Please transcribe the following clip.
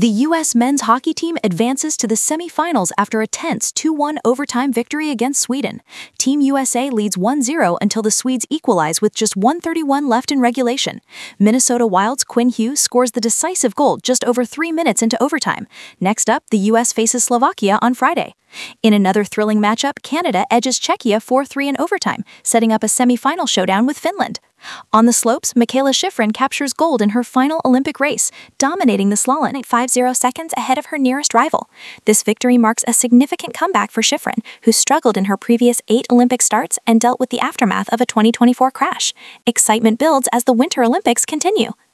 The U.S. men's hockey team advances to the semifinals after a tense 2-1 overtime victory against Sweden. Team USA leads 1-0 until the Swedes equalize with just 1:31 left in regulation. Minnesota Wild's Quinn Hughes scores the decisive goal just over 3 minutes into overtime. Next up, the U.S. faces Slovakia on Friday. In another thrilling matchup, Canada edges Czechia 4-3 in overtime, setting up a semifinal showdown with Finland. On the slopes, Mikaela Shiffrin captures gold in her final Olympic race, dominating the slalom at 50 seconds ahead of her nearest rival. This victory marks a significant comeback for Shiffrin, who struggled in her previous 8 Olympic starts and dealt with the aftermath of a 2024 crash. Excitement builds as the Winter Olympics continue.